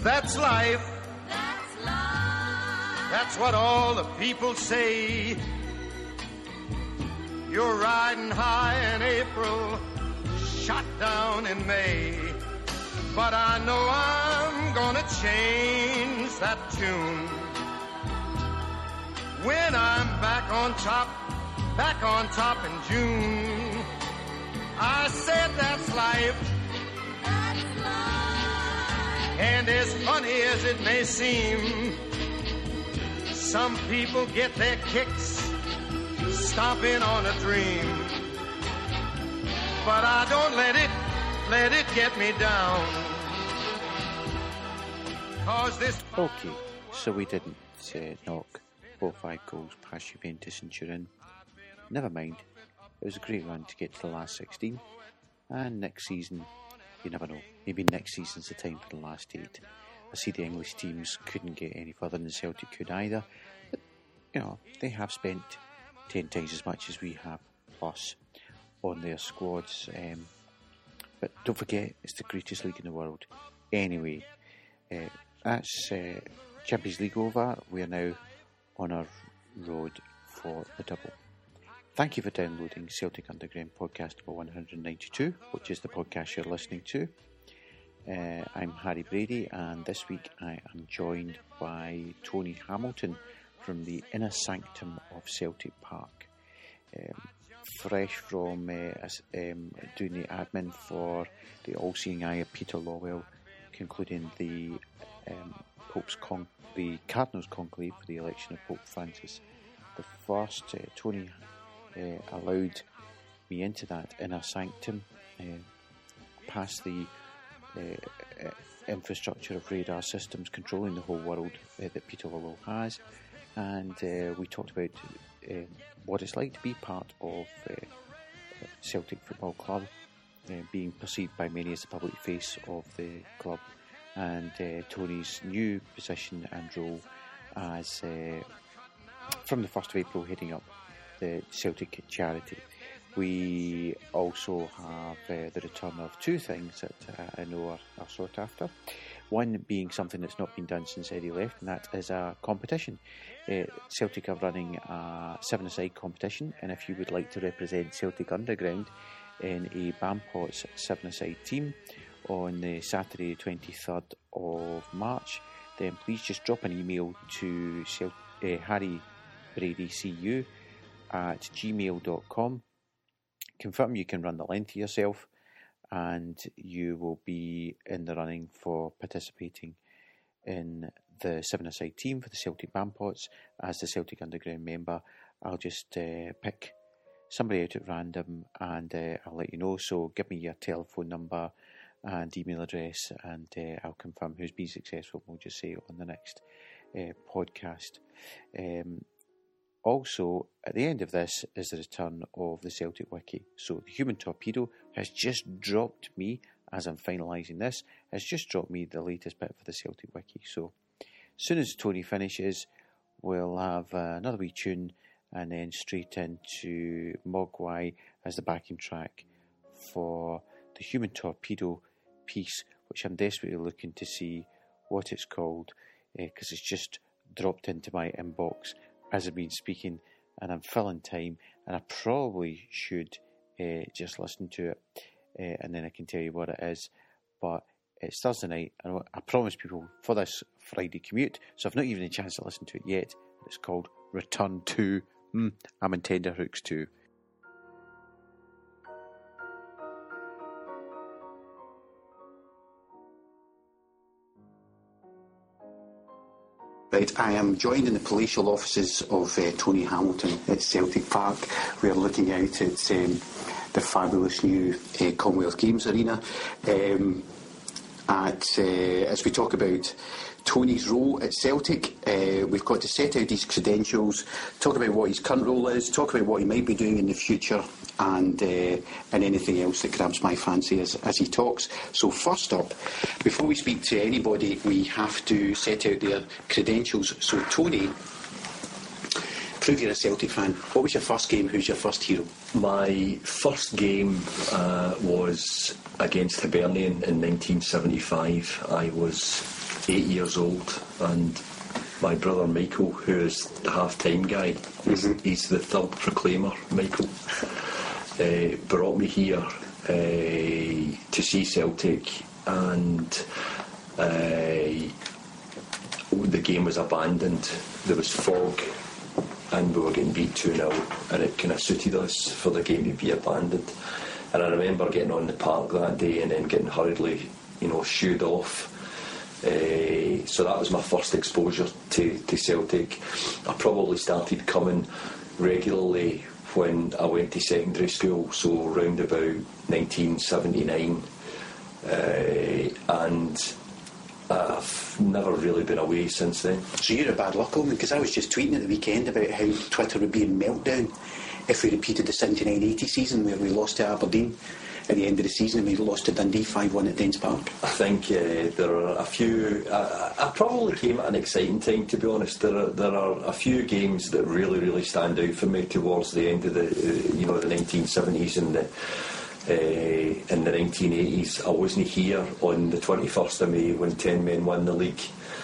that's life. That's life. That's what all the people say. You're riding high in April, shot down in May. But I know I'm gonna change that tune when I'm back on top in June. I said that's life. That's life. And as funny as it may seem, some people get their kicks stomping on a dream. But I don't let it get me down. 'Cause this... Okay, so we didn't knock 4 or 5 goals past Juventus and Turin. Never mind, it was a great run to get to the last 16. And next season, you never know, maybe next season's the time for the last 8. I see the English teams couldn't get any further than Celtic could either. But, you know, they have spent 10 times as much as we have, plus, on their squads. But don't forget, it's the greatest league in the world. Anyway, that's Champions League over. We are now on our road for the double. Thank you for downloading Celtic Underground podcast number 192, which is the podcast you're listening to. I'm Harry Brady, and this week I am joined by Tony Hamilton from the inner sanctum of Celtic Park. Fresh from doing the admin for the all-seeing eye of Peter Lawwell, concluding the the Cardinals conclave for the election of Pope Francis the First. Tony allowed me into that inner sanctum, past the infrastructure of radar systems controlling the whole world that Peter Lawwell has, and we talked about what it's like to be part of Celtic Football Club, being perceived by many as the public face of the club, and Tony's new position and role as from the 1st of April heading up the Celtic charity. We also have the return of 2 things that I know are sought after. One being something that's not been done since Eddie left, and that is a competition. Celtic are running a 7-a-side competition, and if you would like to represent Celtic Underground in a Bampots 7-a-side team on the Saturday 23rd of March, then please just drop an email to harrybradycu@gmail.com. Confirm you can run the length yourself, and you will be in the running for participating in the 7-a-side team for the Celtic Bampots. As the Celtic Underground member, I'll just pick somebody out at random, and I'll let you know. So give me your telephone number and email address, and I'll confirm who's been successful. We'll just say it on the next podcast. Also, at the end of this is the return of the Celtic Wiki. So the Human Torpedo has just dropped me, as I'm finalising this, has just dropped me the latest bit for the Celtic Wiki. So as soon as Tony finishes, we'll have another wee tune, and then straight into Mogwai as the backing track for the Human Torpedo piece, which I'm desperately looking to see what it's called, because it's just dropped into my inbox as I've been speaking, and I'm filling time, and I probably should just listen to it, and then I can tell you what it is. But it's Thursday night, and I promised people for this Friday commute, so I've not even had a chance to listen to it yet. It's called Return to. I'm in tenterhooks too. Right, I am joined in the palatial offices of Tony Hamilton at Celtic Park. We are looking out at the fabulous new Commonwealth Games Arena. As we talk about Tony's role at Celtic, we've got to set out his credentials, talk about what his current role is, talk about what he might be doing in the future, and anything else that grabs my fancy as he talks. So first up, before we speak to anybody, we have to set out their credentials. So Tony, prove you're a Celtic fan. What was your first game? Who's your first hero? My first game was against Hibernian in 1975. I was 8 years old, and my brother Michael, who is the half-time guy, he's the third proclaimer, Michael, brought me here to see Celtic, and the game was abandoned. There was fog and we were getting beat 2-0, and it kind of suited us for the game to be abandoned. And I remember getting on the park that day and then getting hurriedly, shooed off. So that was my first exposure to Celtic. I probably started coming regularly when I went to secondary school, so round about 1979, and I've never really been away since then. So you're a bad luck omen, because I was just tweeting at the weekend about how Twitter would be in meltdown if we repeated the 79-80 season where we lost to Aberdeen at the end of the season and we lost to Dundee 5-1 at Dens Park. I think there are a few. I probably came at an exciting time, to be honest. There are a few games that really, really stand out for me towards the end of the the 1970s and in the 1980s. I wasn't here on the 21st of May when 10 men won the league.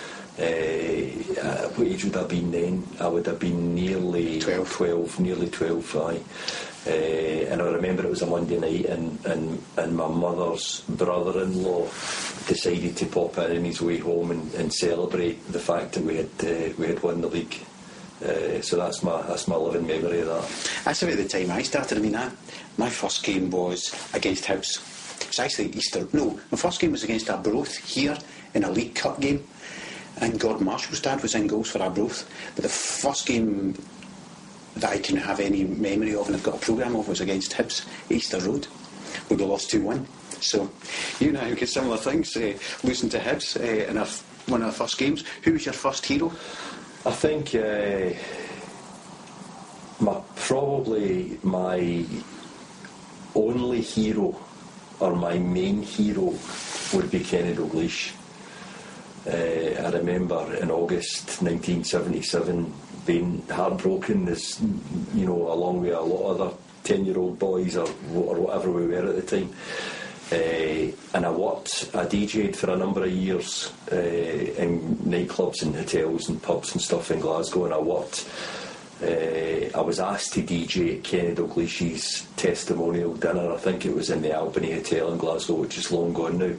What age would I have been then? I would have been nearly 12, nearly 12, aye. And I remember it was a Monday night, and my mother's brother-in-law decided to pop in his way home and celebrate the fact that we had won the league. So that's my living memory of that. That's about the time I started. I mean, my first game was against Hibs. It's actually Easter. No, my first game was against Arbroath here in a League Cup game, and Gordon Marshall's dad was in goals for Arbroath. But the first game that I can have any memory of and I've got a programme of was against Hibs, Easter Road, where we lost 2-1. So you and I have got similar things, losing to Hibs in one of our first games. Who was your first hero? I think probably my only hero, or my main hero, would be Kenny Dalglish. I remember in August 1977 being heartbroken, as along with a lot of other 10-year-old boys or whatever we were at the time. And I DJ'd for a number of years in nightclubs and hotels and pubs and stuff in Glasgow, and I was asked to DJ at Kenny Dalglish's testimonial dinner. I think it was in the Albany Hotel in Glasgow, which is long gone now,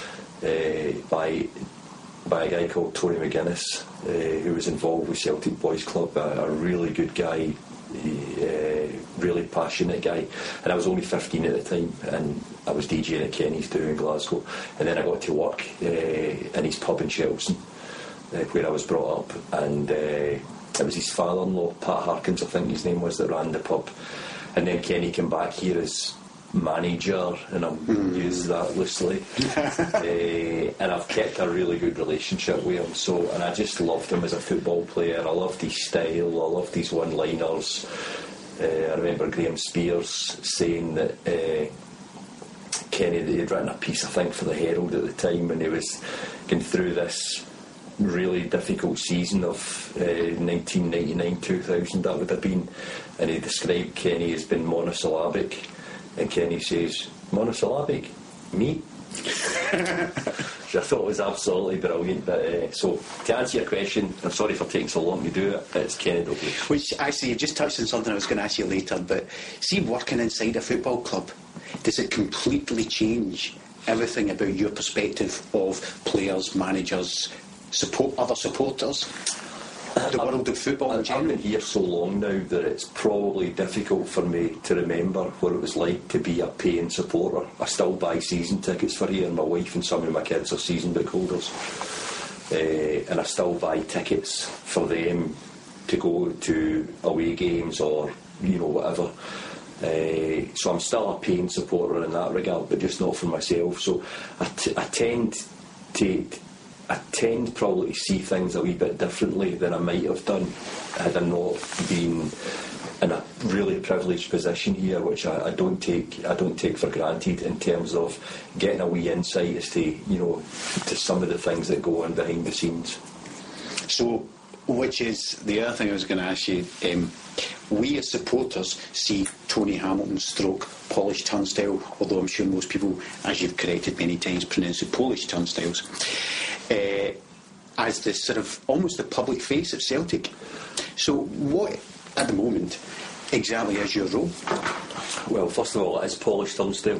by a guy called Tony McGuinness, who was involved with Celtic Boys Club, a really good guy, really passionate guy. And I was only 15 at the time, and I was DJing at Kenny's do in Glasgow, and then I got to work in his pub in Chelsea, where I was brought up, and it was his father-in-law, Pat Harkins I think his name was, that ran the pub. And then Kenny came back here as manager, and I'm used that loosely, and I've kept a really good relationship with him. And I just loved him as a football player. I loved his style, I loved his one-liners. I remember Graham Spears saying that Kenny, he had written a piece I think for the Herald at the time, and he was going through this really difficult season of 1999-2000 that would have been, and he described Kenny as being monosyllabic. And Kenny says, monosyllabic? Me? Which I thought was absolutely brilliant. But so, to answer your question, I'm sorry for taking so long to do it, it's Kenny Dalglish. Which, actually, you just touched on something I was going to ask you later, but see, working inside a football club, does it completely change everything about your perspective of players, managers, other supporters? The world of football in general. I've been here so long now that it's probably difficult for me to remember what it was like to be a paying supporter. I still buy season tickets for here, and my wife and some of my kids are season book holders, and I still buy tickets for them to go to away games or whatever. So I'm still a paying supporter in that regard, but just not for myself. So I tend probably to see things a wee bit differently than I might have done had I not been in a really privileged position here, which I don't take for granted, in terms of getting a wee insight as to to some of the things that go on behind the scenes. So, which is the other thing I was going to ask you. We as supporters see Tony Hamilton stroke Polish turnstile, although I'm sure most people, as you've corrected many times, pronounce it Polish turnstiles. as the sort of almost the public face of Celtic. So what, at the moment, exactly is your role? Well, first of all, it is polished turnstile.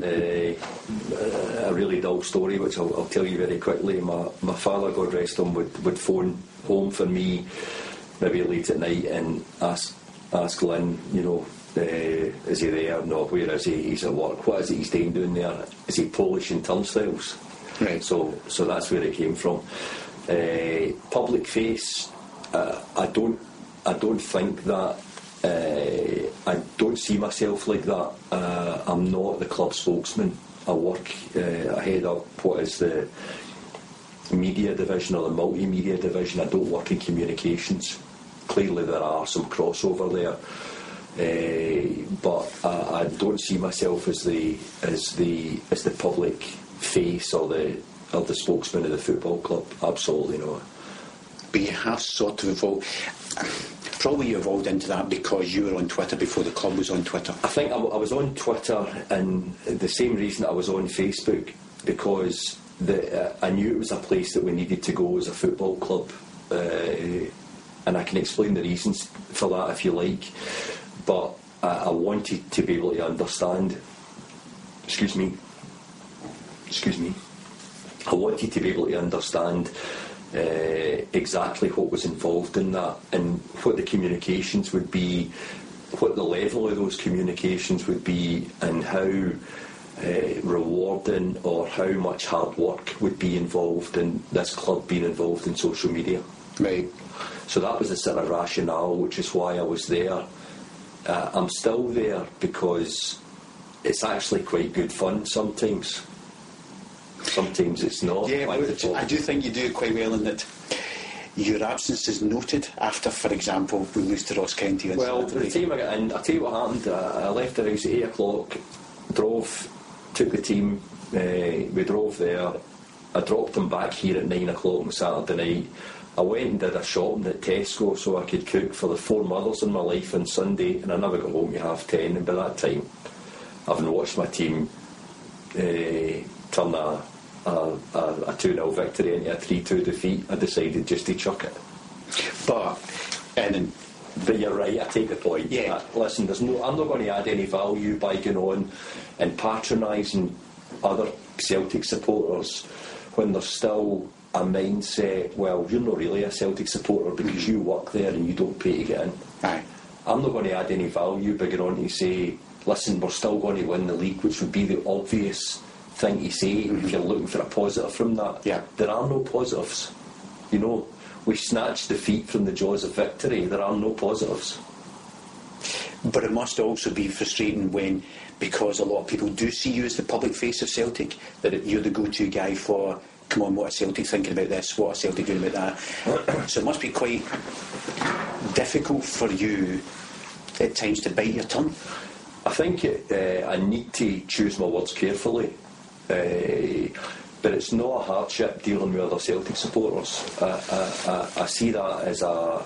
A really dull story, which I'll tell you very quickly. My father, God rest him, would phone home for me maybe late at night and ask Lynn, you know, is he there? No, where is he? He's at work. What is it he's doing there? Is he polishing turnstiles? Right. So that's where it came from. Public face, I don't think that. I don't see myself like that. I'm not the club spokesman. I work I head up what is the media division or the multimedia division. I don't work in communications. Clearly there are some crossover there, but I don't see myself as the public face or the spokesman of the football club. Absolutely not. But you have sort of evolved. Probably you evolved into that because you were on Twitter before the club was on Twitter. I think I was on Twitter, and the same reason I was on Facebook, because I knew it was a place that we needed to go as a football club, and I can explain the reasons for that if you like. But I wanted to be able to understand. Excuse me. I wanted to be able to understand exactly what was involved in that and what the communications would be, what the level of those communications would be, and how rewarding or how much hard work would be involved in this club being involved in social media. Right. So that was the sort of rationale, which is why I was there. I'm still there because it's actually quite good fun sometimes. Sometimes it's not. Yeah, I do think you do it quite well in that your absence is noted after, for example, we lose to Ross County on Well, Saturday. the time I got in, I'll tell you what happened. I left the house at 8 o'clock, took the team, we drove there. I dropped them back here at 9 o'clock on Saturday night. I went and did a shopping at Tesco so I could cook for the 4 mothers in my life on Sunday, and I never got home till 10:30, and by that time, having watched my team turn a 2-0 victory into a 3-2 defeat, I decided just to chuck it. But you're right, I take the point. Yeah. Listen, I'm not going to add any value by going on and patronising other Celtic supporters when there's still a mindset, well, you're not really a Celtic supporter because you work there and you don't pay to get in. Aye. I'm not going to add any value by going on to say, listen, we're still going to win the league, which would be the obvious thing to say if you're looking for a positive from that. Yeah. There are no positives. You know, we snatched defeat from the jaws of victory. There are no positives. But it must also be frustrating when, because a lot of people do see you as the public face of Celtic, that you're the go-to guy for, come on, what are Celtic thinking about this, what are Celtic doing about that. So it must be quite difficult for you at times to bite your tongue. I think I need to choose my words carefully, but it's not a hardship dealing with other Celtic supporters. I see that as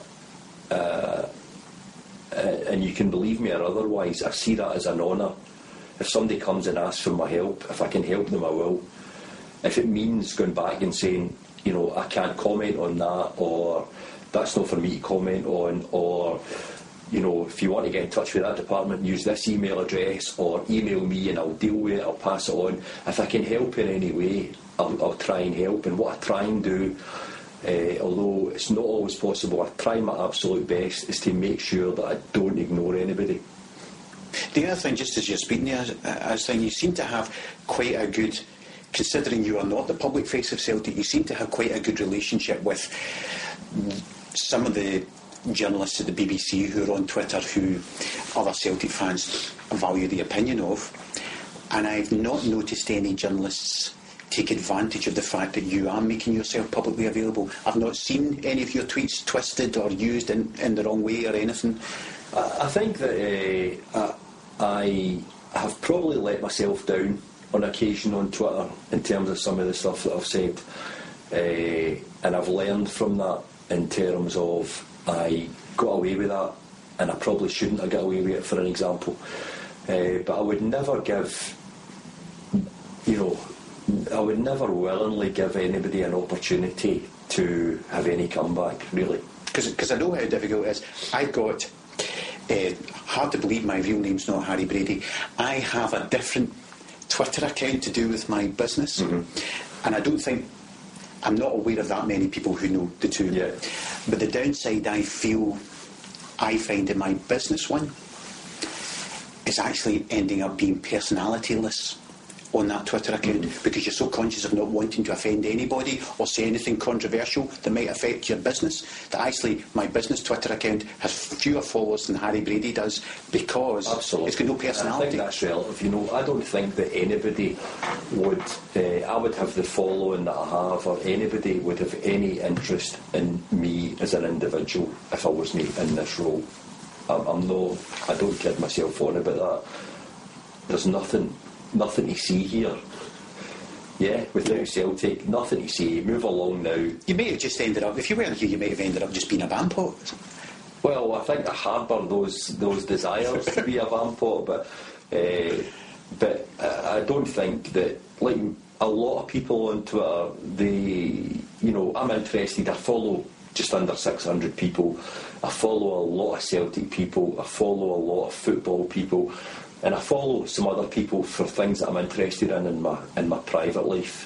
and you can believe me or otherwise, I see that as an honour. If somebody comes and asks for my help, if I can help them, I will. If it means going back and saying, you know, I can't comment on that, or that's not for me to comment on, or, you know, if you want to get in touch with that department, use this email address, or email me and I'll deal with it, I'll pass it on. If I can help in any way, I'll try and help. And what I try and do, although it's not always possible, I try my absolute best, is to make sure that I don't ignore anybody. The other thing, just as you're speaking there, I was saying you seem to have quite a good, considering you are not the public face of Celtic, you seem to have quite a good relationship with some of the journalists at the BBC who are on Twitter who other Celtic fans value the opinion of, and I've not noticed any journalists take advantage of the fact that you are making yourself publicly available. I've not seen any of your tweets twisted or used in the wrong way or anything. I think that I have probably let myself down on occasion on Twitter in terms of some of the stuff that I've said, and I've learned from that in terms of I got away with that and I probably shouldn't have got away with it, for an example, but I would never give, you know, never willingly give anybody an opportunity to have any comeback, really. Because I know how difficult it is. I've got, hard to believe my real name's not Harry Brady. I have a different Twitter account to do with my business. And I don't think, I'm not aware of that many people who know the two. Yeah. But the downside I find in my business one is actually ending up being personality-less on that Twitter account, because you're so conscious of not wanting to offend anybody or say anything controversial that might affect your business, that actually my business Twitter account has fewer followers than Harry Brady does, because it's got no personality. I think that's relative. I don't think that anybody would, I would have the following that I have, or anybody would have any interest in me as an individual if I wasn't in this role. I don't kid myself on about that. There's nothing to see here. Yeah, without Celtic, nothing to see. Move along now. You may have just ended up, if you weren't here, you might have ended up just being a bandpot. Well, I think I harbour those desires to be a vampot, but I don't think that, like a lot of people on Twitter, I'm interested. I follow just under 600 people. I follow a lot of Celtic people. I follow a lot of football people. And I follow some other people for things that I'm interested in my private life.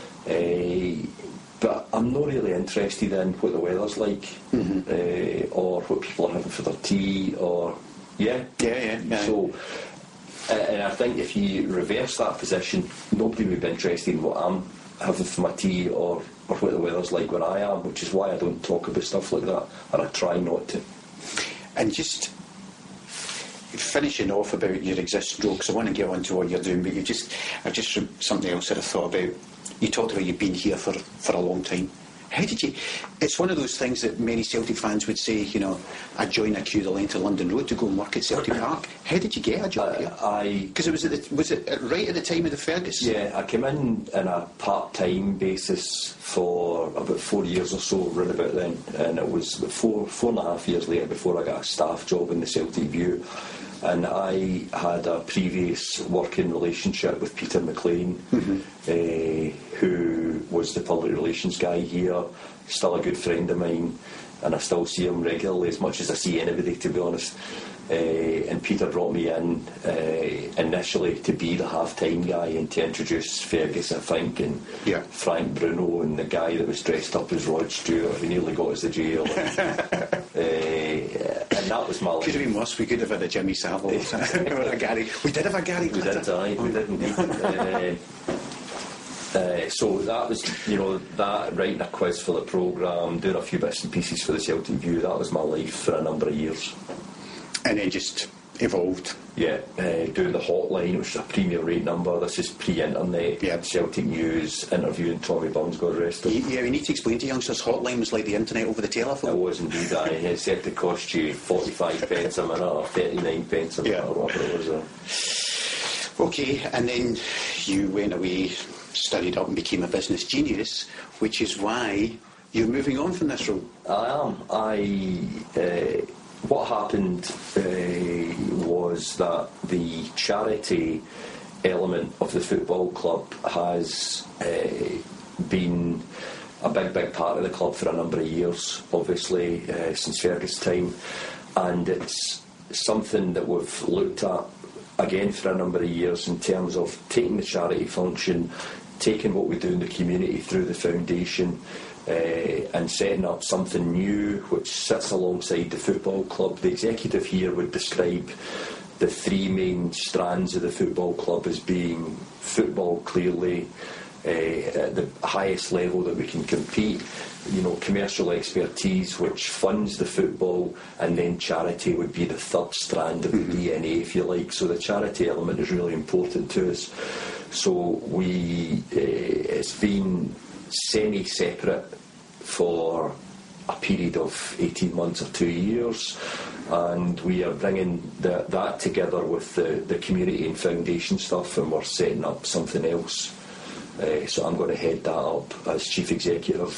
But I'm not really interested in what the weather's like, or what people are having for their tea, or yeah. So, and I think if you reverse that position, nobody would be interested in what I'm having for my tea, or what the weather's like where I am, which is why I don't talk about stuff like that, and I try not to. And just finishing off about your existing role, because I want to get on to what you're doing, but something else that I thought about. You talked about you've been here for a long time. How did you? It's one of those things that many Celtic fans would say, I joined a queue the length of London Road to go and work at Celtic Park. How did you get a job here? Because was it right at the time of the Fergus? Yeah, I came in a part-time basis for about 4 years or so, right about then, and it was 4.5 years later before I got a staff job in the Celtic View. And I had a previous working relationship with Peter McLean, who was the public relations guy here, still a good friend of mine, and I still see him regularly, as much as I see anybody, to be honest. And Peter brought me in initially to be the half-time guy and to introduce Fergus, I think, and Frank Bruno, and the guy that was dressed up as Rod Stewart, who nearly got us the jail. And that was my life. Could have been worse. We could have had a Jimmy Savile or a Gary. We did have a Gary Glitter. We did indeed. So that was, that, writing a quiz for the programme, doing a few bits and pieces for the Celtic View, that was my life for a number of years. And then just evolved. Yeah, doing the hotline, which is a premier rate number. This is pre-internet. Celtic News, interviewing Tommy Burns, God rest him. Yeah, we need to explain to youngsters, hotline was like the internet over the telephone. It was indeed. It said to cost you 45 pence a minute or 39 pence a minute or whatever it was. Okay, and then you went away, studied up and became a business genius, which is why you're moving on from this role. I am. What happened was that the charity element of the football club has been a big part of the club for a number of years, obviously, since Fergus' time, and it's something that we've looked at again for a number of years in terms of taking the charity function, taking what we do in the community through the foundation, and setting up something new which sits alongside the football club. The executive here would describe the three main strands of the football club as being football, clearly, at the highest level that we can compete, commercial expertise which funds the football, and then charity would be the third strand of the DNA, if you like. So the charity element is really important to us. So it's been semi-separate for a period of 18 months or 2 years, and we are bringing that together with the community and foundation stuff, and we're setting up something else. So I'm going to head that up as chief executive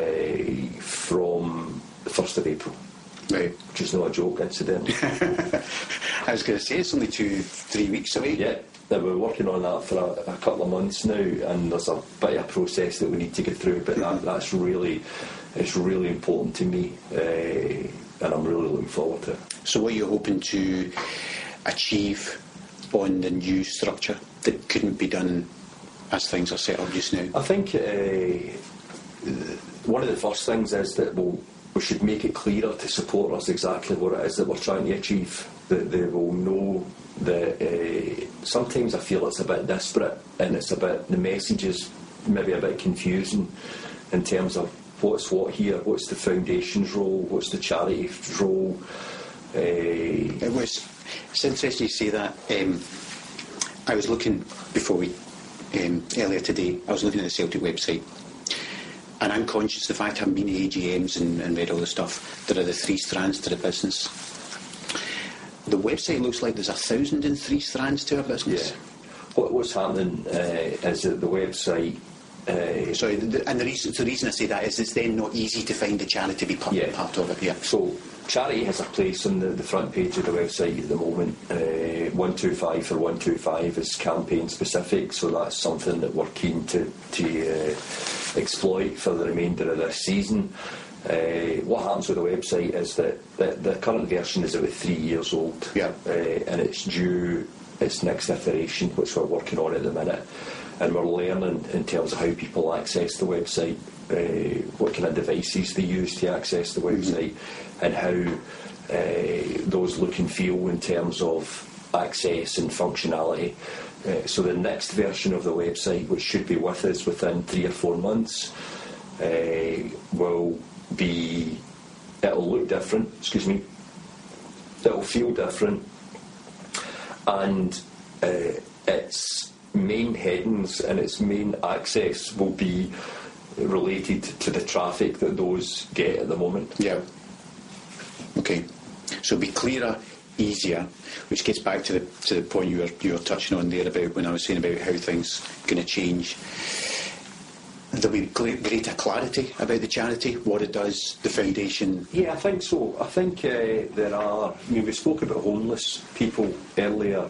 from the 1st of April. Right. Which is not a joke, incidentally. I was going to say, it's only 2-3 weeks away. Yeah. We're working on that for a couple of months now, and there's a bit of a process that we need to get through, but it's really important to me, and I'm really looking forward to it. So what are you hoping to achieve on the new structure that couldn't be done as things are set up just now? I think one of the first things is that we should make it clearer to supporters exactly what it is that we're trying to achieve, that they will know that sometimes I feel it's a bit disparate, and it's a bit, the message is maybe a bit confusing in terms of what's what here, what's the foundation's role, what's the charity's role. It's interesting you say that. I was looking before we earlier today, I was looking at the Celtic website, and I'm conscious of the fact I haven't been to AGMs and read all the stuff. There are the 3 strands to the business. The website looks like there's 1,003 strands to our business. Yeah. What's happening is that the website. And the reason I say that is it's then not easy to find a charity to be part of it. Yeah. So charity has a place on the front page of the website at the moment. 125 for 125 is campaign specific, so that's something that we're keen to exploit for the remainder of this season. What happens with the website is that the current version is about 3 years old, and it's due its next iteration, which we're working on at the minute, and we're learning in terms of how people access the website, what kind of devices they use to access the website, and how those look and feel in terms of access and functionality. So the next version of the website, which should be with us within 3 or 4 months, will be, it'll look different, it'll feel different, and its main headings and its main access will be related to the traffic that those get at the moment. Yeah. Okay. So be clearer, easier, which gets back to the point you were touching on there about when I was saying about how things are going to change. There'll be greater clarity about the charity, what it does, the foundation. Yeah, I think so. I think there are. I mean, we spoke about homeless people earlier,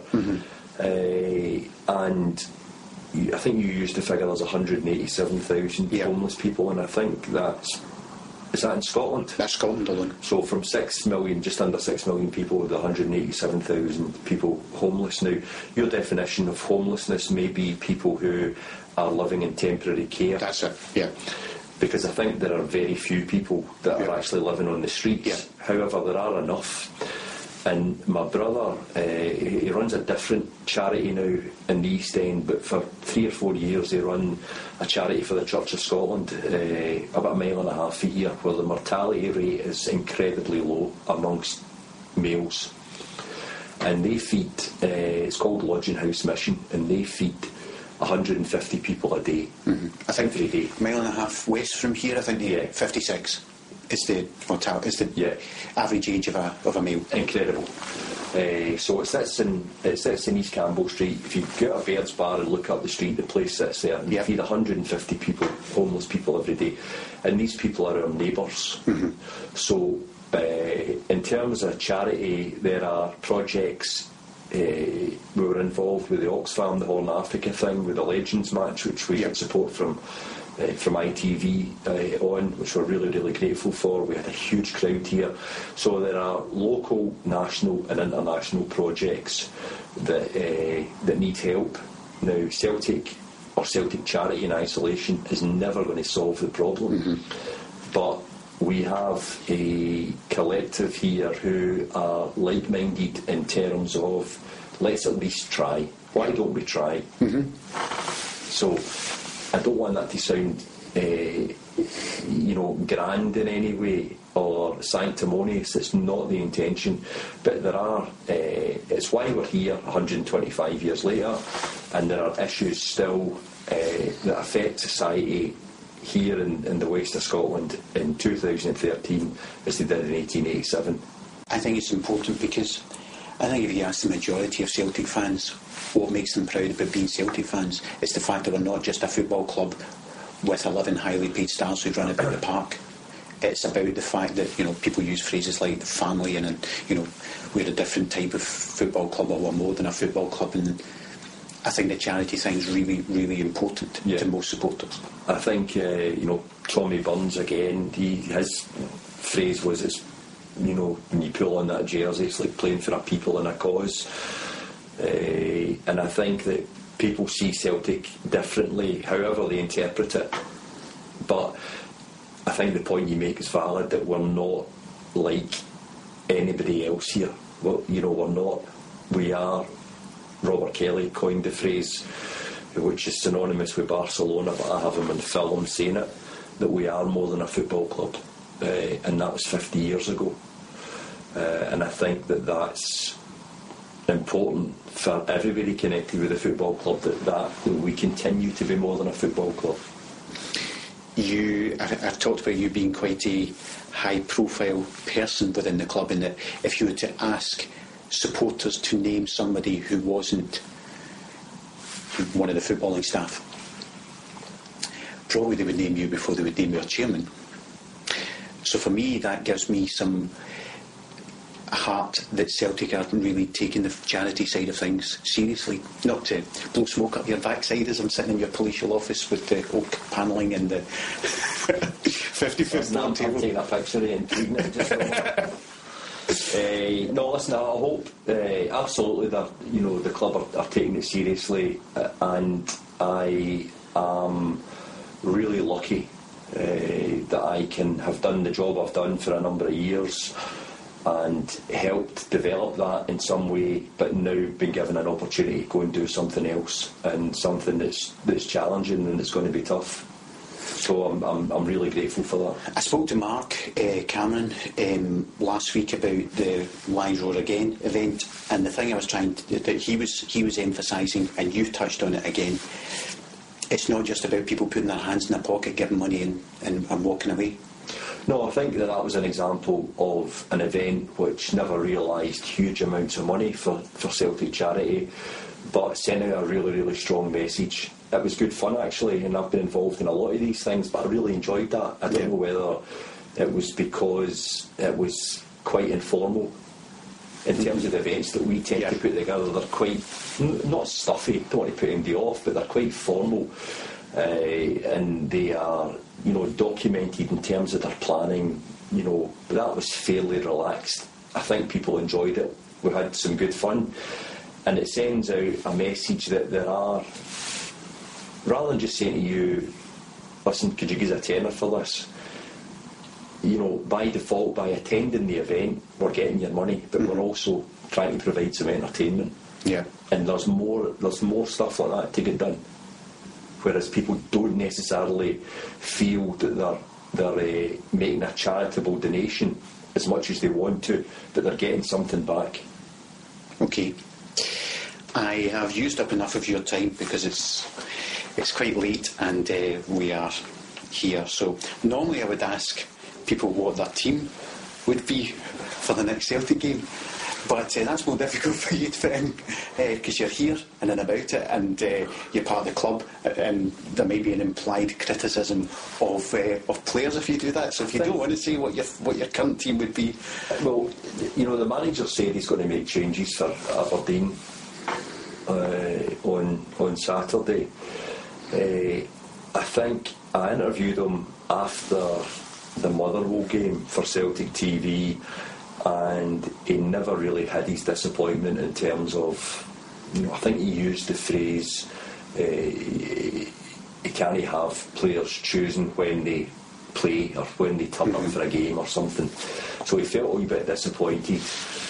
and I think you used the figure there's 187,000 homeless people, and I think is that in Scotland? That's Scotland alone. So from 6 million, just under 6 million people, with 187,000 people homeless now. Your definition of homelessness may be people who are living in temporary care. That's it, yeah. Because I think there are very few people that are actually living on the streets. Yeah. However, there are enough. And my brother, he runs a different charity now in the East End, but for 3 or 4 years he run a charity for the Church of Scotland, about 1.5 miles a year, where the mortality rate is incredibly low amongst males. And they feed, it's called Lodging House Mission, and they feed 150 people a day. I think every day. 1.5 miles west from here, I think 56 is the mortality, is the average age of a male. Incredible. So it sits in East Campbell Street. If you go to a Baird's Bar and look up the street, the place sits there, and you feed 150 people, homeless people, every day. And these people are our neighbours. So in terms of charity, there are projects. We were involved with the Oxfam, the Horn Africa thing, with the Legends match, which we had support from ITV on, which we're really, really grateful for. We had a huge crowd here. So there are local, national and international projects that need help. Now, Celtic charity in isolation is never going to solve the problem. But we have a collective here who are like-minded in terms of, let's at least try. Why don't we try? So I don't want that to sound grand in any way or sanctimonious. It's not the intention, but there are it's why we're here 125 years later, and there are issues still that affect society here in the west of Scotland in 2013 as they did in 1887. I think it's important because I think if you ask the majority of Celtic fans what makes them proud about being Celtic fans, it's the fact that we're not just a football club with 11 highly paid stars who run about the park. It's about the fact that people use phrases like family and we're a different type of football club, or we're more than a football club, and I think the charity thing's really, really important to most supporters. I think Tommy Burns again. His phrase was, "It's when you pull on that jersey, it's like playing for a people and a cause." And I think that people see Celtic differently, however they interpret it. But I think the point you make is valid, that we're not like anybody else here. Well, we're not. We are. Robert Kelly coined the phrase, which is synonymous with Barcelona, but I have him in film saying it, that we are more than a football club, and that was 50 years ago. And I think that that's important for everybody connected with the football club, that we continue to be more than a football club. I've talked about you being quite a high-profile person within the club, and that if you were to ask supporters to name somebody who wasn't one of the footballing staff, probably they would name you before they would name your chairman. So for me, that gives me some heart that Celtic aren't really taking the charity side of things seriously. Not to blow smoke up your backside as I'm sitting in your palatial office with the oak panelling and the 55th I'm taking a picture of it and tweeting it just no, listen, I hope absolutely that the club are taking it seriously, and I am really lucky that I can have done the job I've done for a number of years and helped develop that in some way, but now been given an opportunity to go and do something else, and something that's challenging and it's going to be tough. So I'm really grateful for that. I spoke to Mark Cameron last week about the Lions Roar Again event, and the thing I was that he was emphasising, and you've touched on it again, it's not just about people putting their hands in their pocket, giving money and walking away. No, I think that was an example of an event which never realised huge amounts of money for Celtic charity, but sent out a really, really strong message. It was good fun, actually, and I've been involved in a lot of these things, but I really enjoyed that. I don't know whether it was because it was quite informal in terms of the events that we tend to put together. They're quite, not stuffy, don't want to put anybody off, but they're quite formal, and they are, documented in terms of their planning. That was fairly relaxed. I think people enjoyed it. We had some good fun, and it sends out a message that there are, rather than just saying to you, listen, could you give us a tenner for this? By default, by attending the event, we're getting your money, but we're also trying to provide some entertainment. Yeah. And there's more stuff like that to get done. Whereas people don't necessarily feel that they're making a charitable donation as much as they want to, but they're getting something back. Okay. I have used up enough of your time because it's quite late and we are here. So normally I would ask people what their team would be for the next Celtic game, but that's more difficult for you to fit in because you're here and then about it, and you're part of the club, and there may be an implied criticism of players if you do that. So if you don't want to say what your current team would be, well, the manager said he's going to make changes for Aberdeen on Saturday. I think I interviewed him after the Motherwell game for Celtic TV, and he never really had his disappointment in terms of, I think he used the phrase, he can't have players choosing when they play or when they turn up for a game or something. So he felt a wee bit disappointed.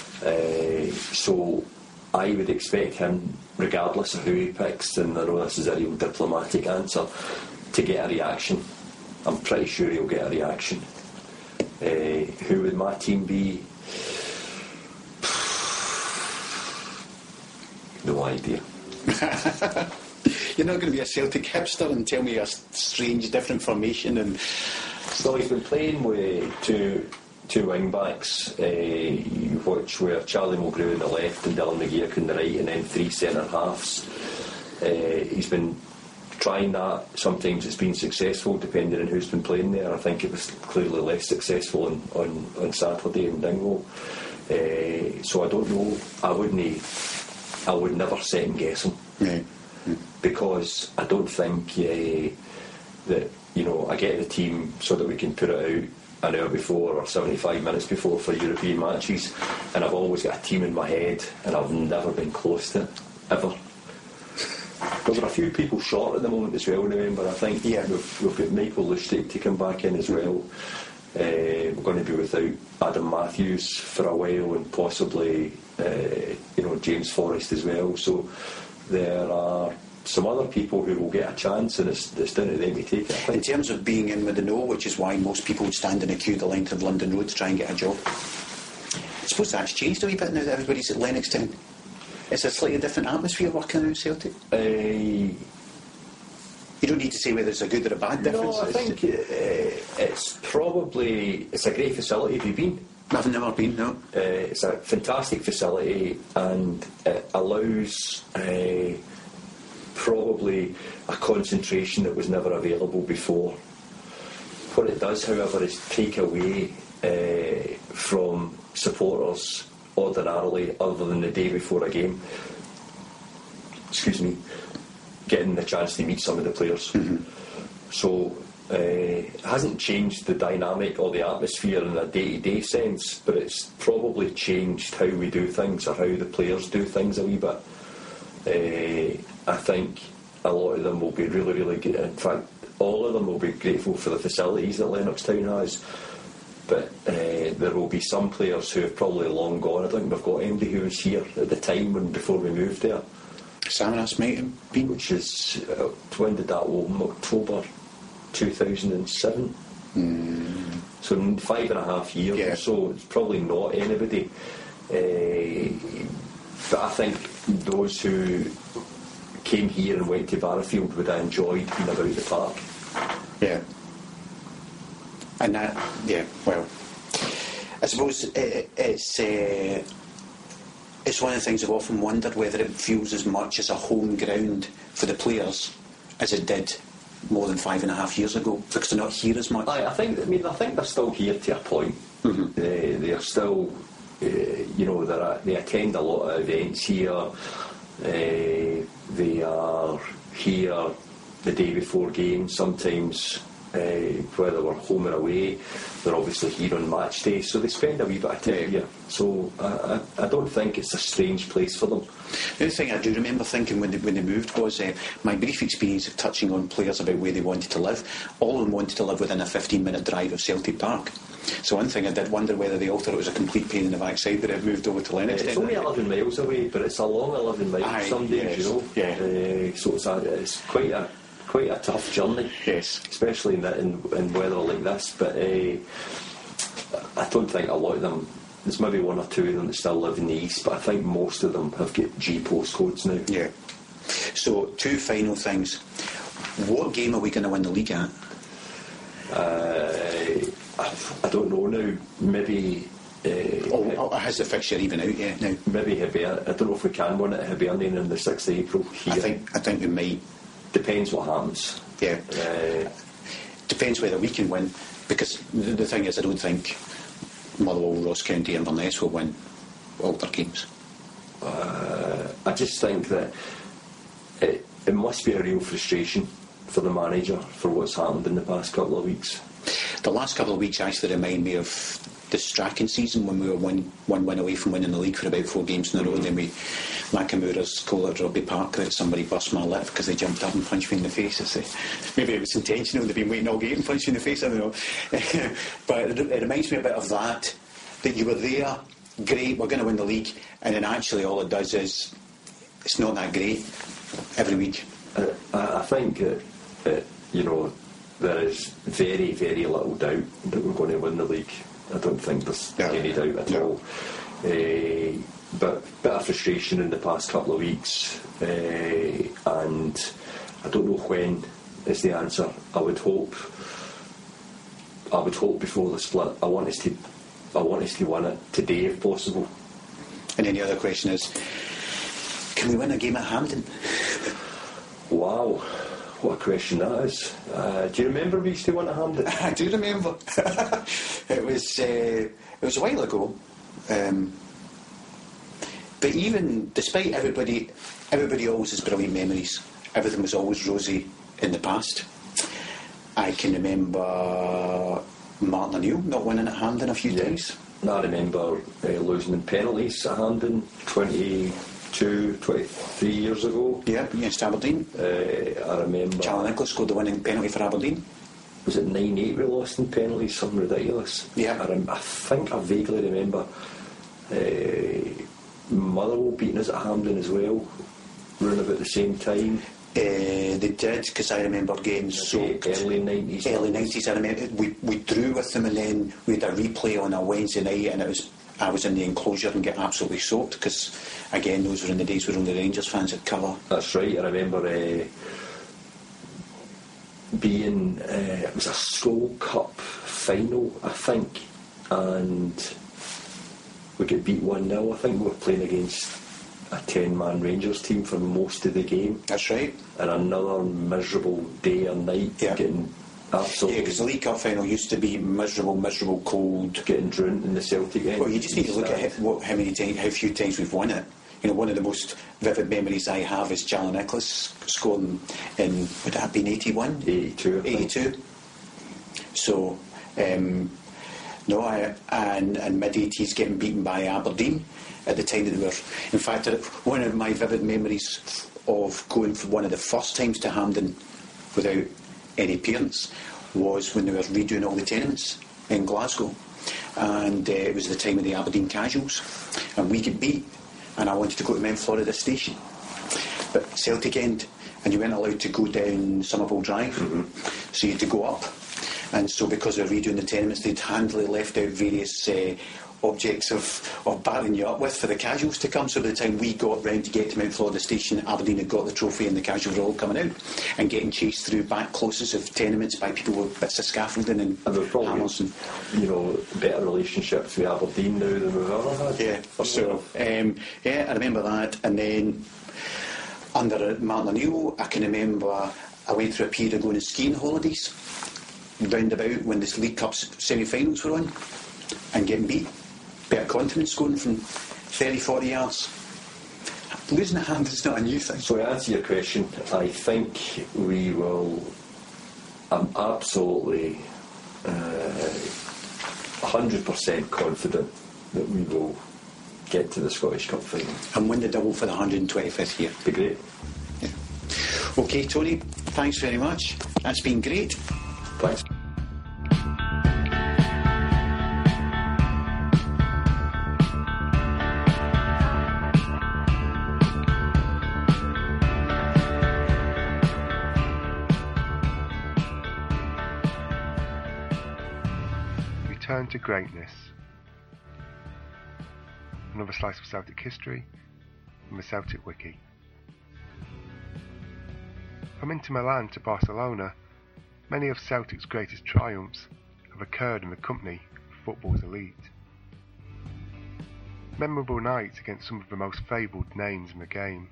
So I would expect him, regardless of who he picks, and I know this is a real diplomatic answer, to get a reaction. I'm pretty sure he'll get a reaction. Who would my team be? No idea. You're not going to be a Celtic hipster and tell me a strange different formation. And so he's been playing with two wing backs, which were Charlie Mulgrew on the left and Dylan McGeoch on the right, and then three centre halves. He's been trying that. Sometimes it's been successful depending on who's been playing there. I think it was clearly less successful on Saturday in Dingwall. So I don't know. I would never second guess him. Yeah. because I don't think that, you know, I get the team so that we can put it out an hour before or 75 minutes before for European matches, and I've always got a team in my head, and I've never been close to it, ever. But there are a few people short at the moment as well, remember. I think we've got Michael Lustig to come back in as well. We're going to be without Adam Matthews for a while, and possibly James Forrest as well. So there are some other people who will get a chance, and it's down to them to take it. In terms of being in with the know, which is why most people would stand in a queue the length of London Road to try and get a job. I suppose that's changed a wee bit now that everybody's at Lennoxtown. It's a slightly different atmosphere working around Celtic. You don't need to say whether it's a good or a bad difference. No, I think it's a great facility. Have you been? I've never been, no. It's a fantastic facility, and it allows probably a concentration that was never available before. What it does, however, is take away from supporters ordinarily, other than the day before a game, getting the chance to meet some of the players. So it hasn't changed the dynamic or the atmosphere in a day-to-day sense, but it's probably changed how we do things or how the players do things a wee bit. I think a lot of them will be really, really good. In fact, all of them will be grateful for the facilities that Lennoxtown has. But there will be some players who have probably long gone. I think we've got Andy who was here at the time before we moved there. Samaras might have been. Which is, when did that open? October 2007. So 5.5 years or so. It's probably not anybody. But I think those who came here and went to Barrowfield would have enjoyed being about the park. Yeah. And that, well, I suppose it's one of the things I've often wondered, whether it feels as much as a home ground for the players as it did more than 5.5 years ago, because they're not here as much. I think they're still here to a point. They are still, they attend a lot of events here. They are here the day before games sometimes. Whether we're home or away, they're obviously here on match day, so they spend a wee bit of time here. So I don't think it's a strange place for them. The other thing I do remember thinking when they moved was my brief experience of touching on players about where they wanted to live. All of them wanted to live within a 15-minute drive of Celtic Park. So one thing I did wonder whether they all thought it was a complete pain in the backside that I'd moved over to Lennoxtown. It's only 11 miles away, but it's a long 11 miles some days, so it's quite a tough journey, especially in weather like this. But I don't think a lot of them. There's maybe one or two of them that still live in the east, but I think most of them have got G postcodes now. Yeah. So 2 final things. What game are we going to win the league at? I don't know now. Maybe. Has the fixture even out yet now? Maybe Hibernian. I don't know if we can win it at Hibernian on the 6th of April. Here. I think we might. Depends what happens. Yeah. Depends whether we can win, because the thing is, I don't think Motherwell, Ross County, Inverness will win all their games. I just think that it must be a real frustration for the manager for what's happened in the past couple of weeks. The last couple of weeks actually remind me of the Strachan season, when we were one win away from winning the league for about 4 games in a row, and then Nakamura's goal at Rugby Park that somebody burst my lip because they jumped up and punched me in the face. Maybe it was intentional, they've been waiting all game and punched me in the face, I don't know. But it reminds me a bit of that you were there, great, we're going to win the league, and then actually all it does is it's not that great every week. I think that there is very, very little doubt that we're going to win the league. I don't think there's any doubt at all. But a bit of frustration in the past couple of weeks, and I don't know when is the answer. I would hope before the split. I want us to win it today if possible. And then the other question is, can we win a game at Hampden? Wow. What a question that is. Do you remember we used to win at Hampden? I do remember. It was a while ago. But even despite everybody always has brilliant memories. Everything was always rosy in the past. I can remember Martin O'Neill not winning at Hampden a few times. I remember losing in penalties at Hampden 23 years ago. Yeah, against Aberdeen. I remember... Charlie Nicholas scored the winning penalty for Aberdeen. Was it 9-8 we lost in penalties? Something ridiculous. Yeah. I think I vaguely remember Motherwell beating us at Hampden as well, around about the same time. They did, because I remember getting soaked. Early 90s. Early 90s, I remember. We drew with them, and then we had a replay on a Wednesday night, and I was in the enclosure and get absolutely soaked, because, again, those were in the days where only Rangers fans had colour. That's right. I remember being... it was a Skull Cup final, I think, and we got beat 1-0. I think we were playing against a 10-man Rangers team for most of the game. That's right. And another miserable day or night, getting absolutely... Yeah, because the League Cup final used to be miserable, cold. Getting drowned in the Celtic end. Well, you just need to look at how few times we've won it. You know, one of the most vivid memories I have is Charlie Nicholas scoring in, would that have been 81? 82. 82. So, and mid-80s getting beaten by Aberdeen at the time that they were... In fact, one of my vivid memories of going for one of the first times to Hampden without any parents was when they were redoing all the tenements in Glasgow. And it was the time of the Aberdeen casuals. And we got beat. And I wanted to go to Mount Florida station. But Celtic end, and you weren't allowed to go down Somerville Drive. Mm-hmm. So you had to go up. And so because they were redoing the tenements, they'd handily left out various objects of barring you up with for the casuals to come. So by the time we got round to get to Mount Florida station, Aberdeen had got the trophy and the casuals were all coming out and getting chased through back closes of tenements by people with bits of scaffolding and hammers. And better relationships with Aberdeen now than we've ever had. Yeah, so I remember that. And then under Martin O'Neill, I can remember I went through a period of going on skiing holidays round about when the League Cup semi-finals were on and getting beat. Better confidence going from 30-40 yards. Losing a hand is not a new thing. So to answer your question, I think we will... I'm absolutely 100% confident that we will get to the Scottish Cup final. And win the double for the 125th year. Be great. Yeah. OK, Tony, thanks very much. That's been great. Thanks. Return to greatness. Another slice of Celtic history from the Celtic Wiki. From Inter Milan to Barcelona, many of Celtic's greatest triumphs have occurred in the company of football's elite. Memorable nights against some of the most fabled names in the game.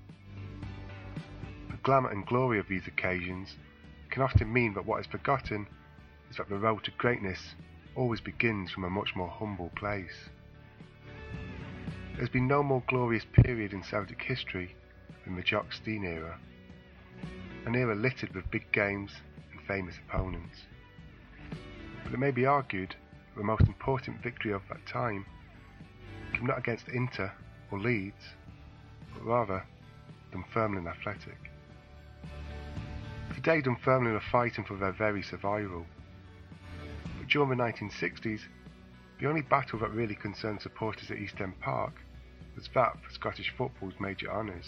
The glamour and glory of these occasions can often mean that what is forgotten is that the road to greatness always begins from a much more humble place. There has been no more glorious period in Celtic history than the Jock Stein era, an era littered with big games and famous opponents. But it may be argued that the most important victory of that time came not against Inter or Leeds, but rather Dunfermline Athletic. Today Dunfermline are fighting for their very survival. But during the 1960s, the only battle that really concerned supporters at East End Park was that for Scottish football's major honours.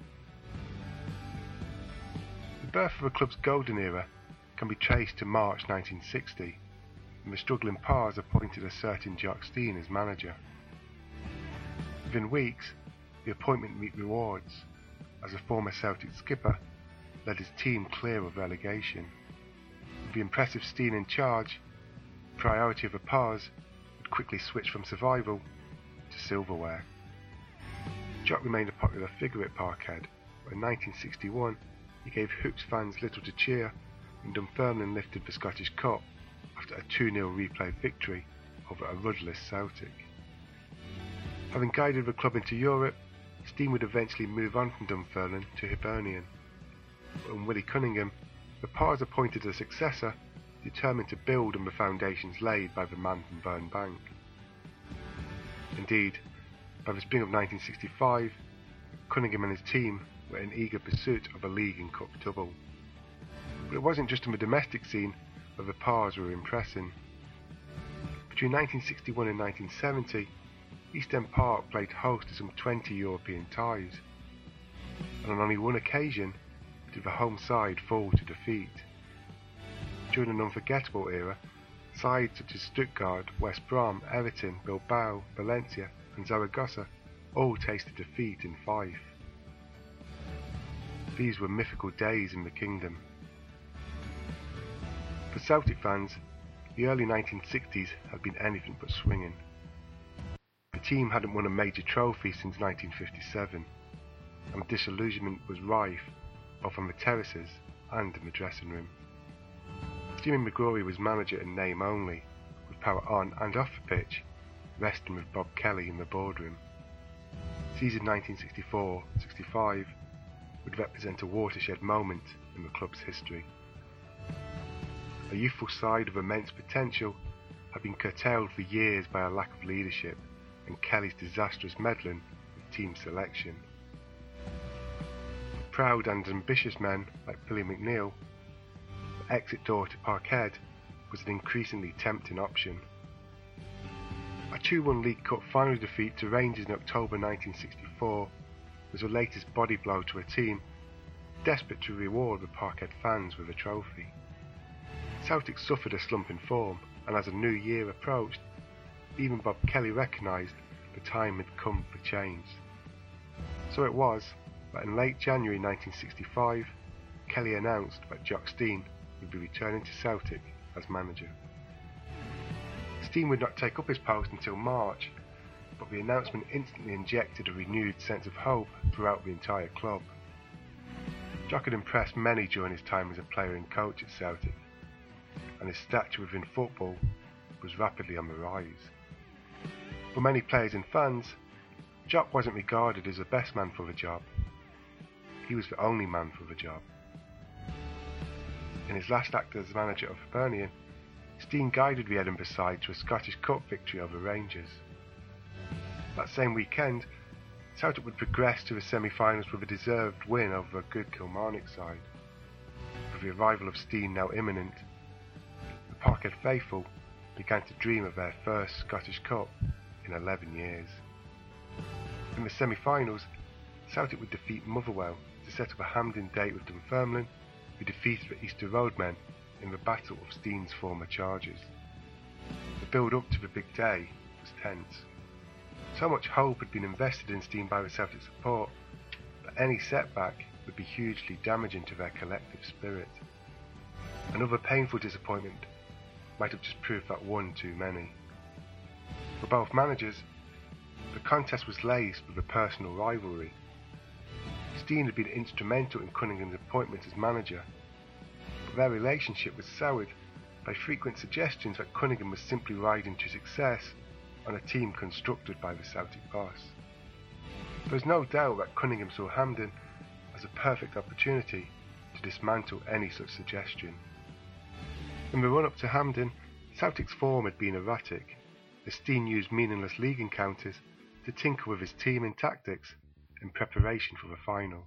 The birth of the club's golden era can be traced to March 1960, when the struggling Pars appointed a certain Jock Stein as manager. Within weeks, the appointment reaped rewards, as a former Celtic skipper led his team clear of relegation. With the impressive Stein in charge, the priority of the Pars would quickly switch from survival to silverware. Jock remained a popular figure at Parkhead, but in 1961 he gave Hoops fans little to cheer when Dunfermline lifted the Scottish Cup after a 2-0 replay victory over a rudderless Celtic. Having guided the club into Europe, Steen would eventually move on from Dunfermline to Hibernian. But when Willie Cunningham, the Pars appointed a successor, determined to build on the foundations laid by the man from Burnbank. Indeed, by the spring of 1965, Cunningham and his team were in eager pursuit of a league and cup double. But it wasn't just on the domestic scene where the Pars were impressing. Between 1961 and 1970, East End Park played host to some 20 European ties, and on only one occasion did the home side fall to defeat. During an unforgettable era, sides such as Stuttgart, West Brom, Everton, Bilbao, Valencia and Zaragoza all tasted defeat in Fife. These were mythical days in the kingdom. For Celtic fans, the early 1960s had been anything but swinging. The team hadn't won a major trophy since 1957, and disillusionment was rife both on the terraces and in the dressing room. Jimmy McGrory was manager in name only, with power on and off the pitch, resting with Bob Kelly in the boardroom. Season 1964-65 would represent a watershed moment in the club's history. A youthful side of immense potential had been curtailed for years by a lack of leadership and Kelly's disastrous meddling with team selection. For proud and ambitious men like Billy McNeil, the exit door to Parkhead was an increasingly tempting option. A 2-1 League Cup final defeat to Rangers in October 1964 was the latest body blow to a team desperate to reward the Parkhead fans with a trophy. Celtic suffered a slump in form, and as a new year approached, even Bob Kelly recognised the time had come for change. So it was that in late January 1965, Kelly announced that Jock Stein would be returning to Celtic as manager. Stein would not take up his post until March, but the announcement instantly injected a renewed sense of hope throughout the entire club. Jock had impressed many during his time as a player and coach at Celtic, and his stature within football was rapidly on the rise. For many players and fans, Jock wasn't regarded as the best man for the job. He was the only man for the job. In his last act as manager of Hibernian, Stein guided the Edinburgh side to a Scottish Cup victory over Rangers. That same weekend, Celtic would progress to the semi-finals with a deserved win over a good Kilmarnock side. With the arrival of Stein now imminent, the Parkhead faithful began to dream of their first Scottish Cup in 11 years. In the semi-finals, Celtic would defeat Motherwell to set up a Hampden date with Dunfermline, who defeated the Easter Road men in the battle of Stein's former charges. The build-up to the big day was tense. So much hope had been invested in Stein by the Celtic support that any setback would be hugely damaging to their collective spirit. Another painful disappointment might have just proved that one too many. For both managers, the contest was laced with a personal rivalry. Stein had been instrumental in Cunningham's appointment as manager, but their relationship was soured by frequent suggestions that Cunningham was simply riding to success on a team constructed by the Celtic boss. There was no doubt that Cunningham saw Hampden as a perfect opportunity to dismantle any such suggestion. In the run-up to Hampden, Celtic's form had been erratic, as Stein used meaningless league encounters to tinker with his team and tactics in preparation for the final.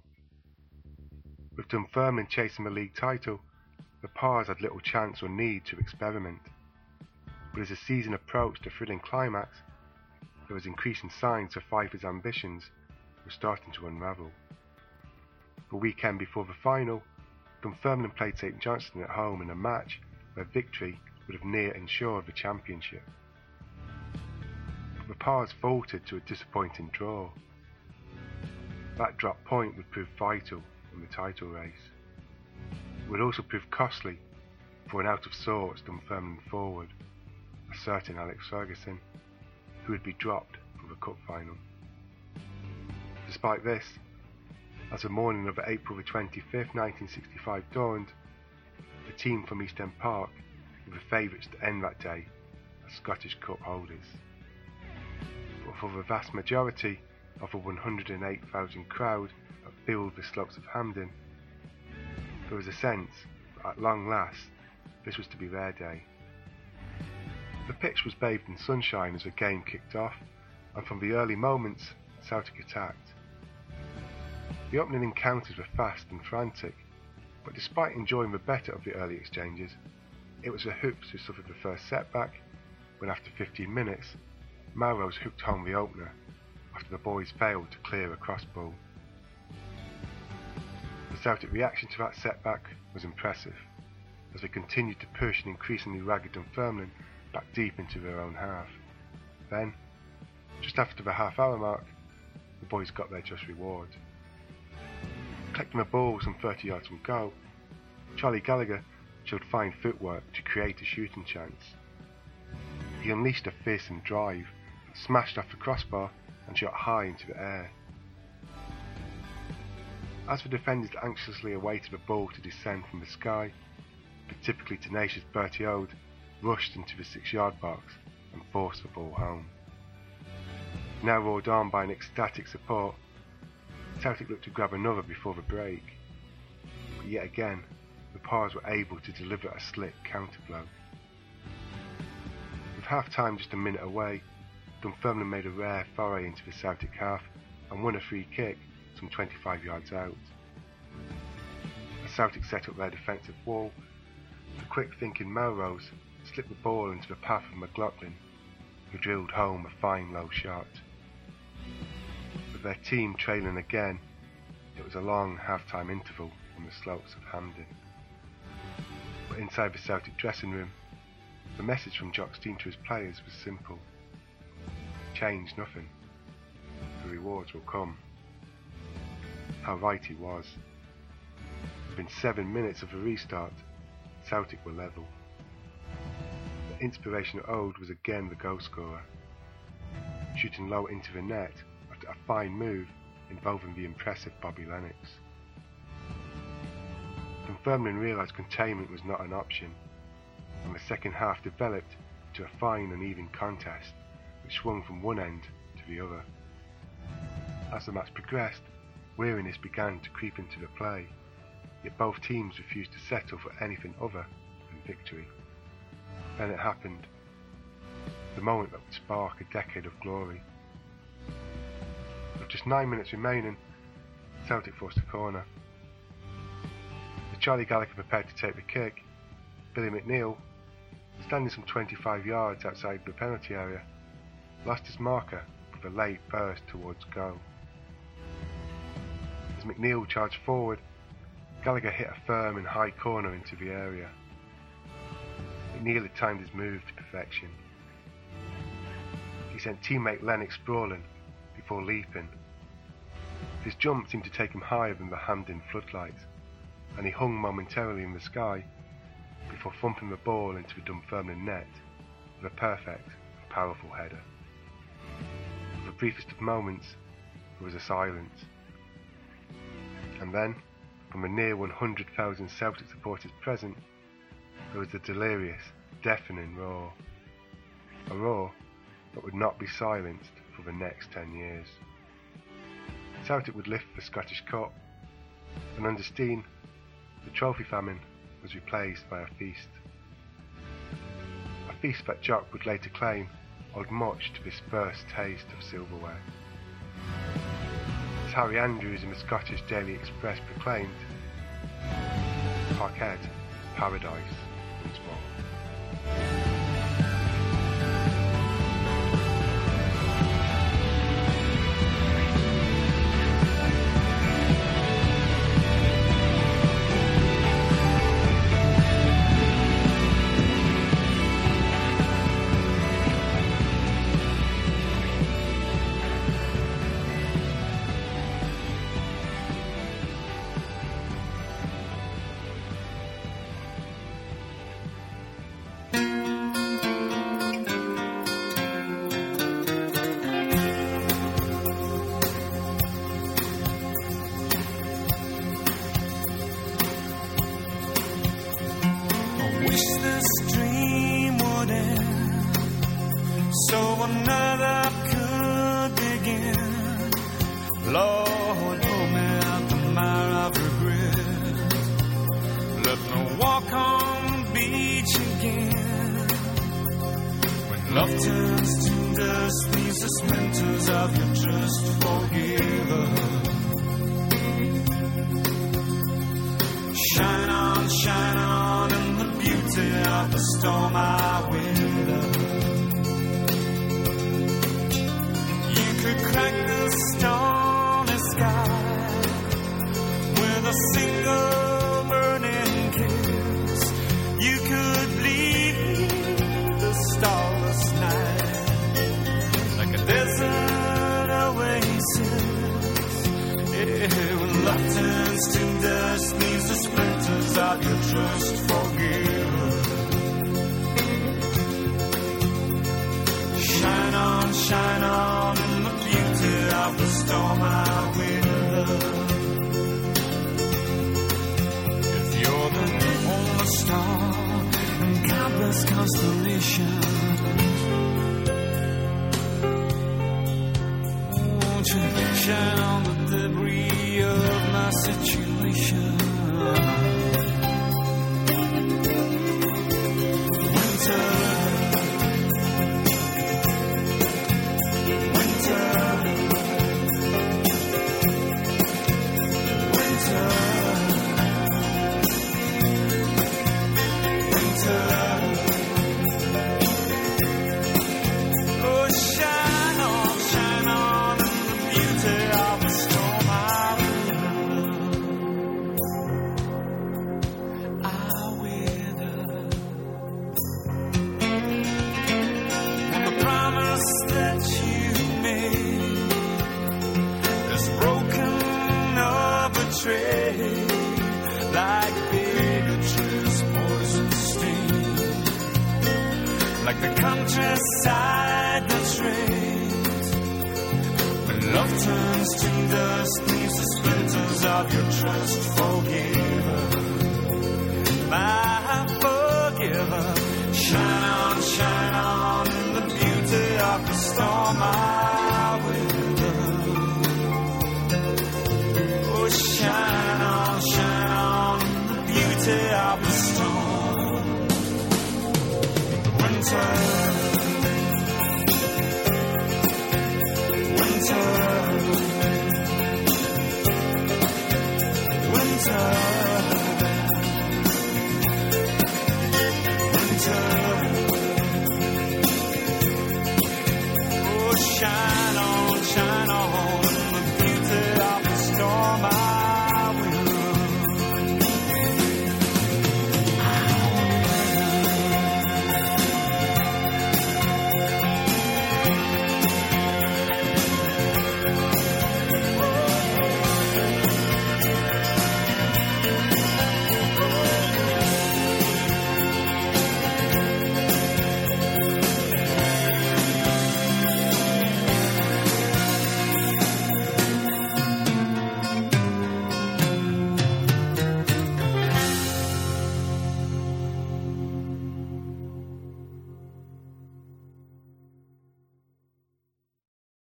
With Dunfermline chasing the league title, the Pars had little chance or need to experiment. But as the season approached a thrilling climax, there was increasing signs that Pfeiffer's ambitions were starting to unravel. The weekend before the final, Dunfermline played St Johnstone at home in a match where victory would have near ensured the championship. But the Pars faltered to a disappointing draw. That drop point would prove vital in the title race. It would also prove costly for an out-of-sorts Dunfermline forward, a certain Alex Ferguson, who would be dropped from the cup final. Despite this, as the morning of April the 25th, 1965 dawned, the team from East End Park were the favourites to end that day as Scottish Cup holders. But but for the vast majority of the 108,000 crowd that filled the slopes of Hampden, there was a sense that at long last this was to be their day. The pitch was bathed in sunshine as the game kicked off, and from the early moments Celtic attacked. The opening encounters were fast and frantic, but despite enjoying the better of the early exchanges, it was the Hoops who suffered the first setback when after 15 minutes Melrose hooked home the opener after the boys failed to clear a crossball. The Celtic reaction to that setback was impressive, as they continued to push an increasingly ragged Dunfermline back deep into their own half. Then, just after the half-hour mark, the boys got their just reward. Collecting the ball some 30 yards from goal, Charlie Gallagher showed fine footwork to create a shooting chance. He unleashed a fearsome drive that smashed off the crossbar and shot high into the air. As the defenders anxiously awaited the ball to descend from the sky, the typically tenacious Bertie Ode rushed into the 6-yard box and forced the ball home. Now roared on by an ecstatic support, Celtic looked to grab another before the break, but yet again the Pars were able to deliver a slick counterblow. With half-time just a minute away, Dunfermline made a rare foray into the Celtic half and won a free kick some 25 yards out. As Celtic set up their defensive wall, the quick-thinking Melrose slipped the ball into the path of McLaughlin, who drilled home a fine low shot. With their team trailing again, it was a long half-time interval on the slopes of Hampden. But inside the Celtic dressing room, the message from Jock Stein to his players was simple. Change nothing. The rewards will come. How right he was. Within 7 minutes of the restart, Celtic were level. The inspirational Ode was again the goal scorer, shooting low into the net after a fine move involving the impressive Bobby Lennox. Dunfermline realised containment was not an option, and the second half developed into a fine and even contest which swung from one end to the other. As the match progressed, weariness began to creep into the play, yet both teams refused to settle for anything other than victory. Then it happened, the moment that would spark a decade of glory. With just 9 minutes remaining, Celtic forced a corner. As Charlie Gallagher prepared to take the kick, Billy McNeil, standing some 25 yards outside the penalty area, lost his marker with a late burst towards goal. As McNeil charged forward, Gallagher hit a firm and high corner into the area. McNeil had timed his move to perfection. He sent teammate Lennox sprawling before leaping. His jump seemed to take him higher than the Hampden floodlights, and he hung momentarily in the sky before thumping the ball into the Dunfermline net with a perfect and powerful header. For the briefest of moments, there was a silence. And then, from the near 100,000 Celtic supporters present, there was a delirious, deafening roar. A roar that would not be silenced for the next 10 years. Celtic would lift the Scottish Cup, and under Stein, the trophy famine was replaced by a feast. A feast that Jock would later claim owed much to this first taste of silverware. As Harry Andrews in the Scottish Daily Express proclaimed, Parkhead, paradise once more. leaves the splinters of your trust forgiven. Shine on in the beauty of the storm I weather. You could crack the stormy sky with a single burning kiss. You could bleed the starless night like a desert oasis. When love turns to dust, leaves the splinters of your trust forgiven. Shine on in the beauty of the storm I weather. If you're the only star in countless constellations, won't you shine on the debris of my situation? Winter, winter, winter, winter. Oh, shine on in the beauty of the storm I weather. And the promise that you made is broken or betrayed, like bigotry's poison sting, like the countryside that's raised. When love turns to dust, leaves the splinters of your trust forgiven. My forgiver, shine on in the beauty of the storm I weather. Oh, shine on in the beauty of the storm. Winter, winter, winter. Oh, shine on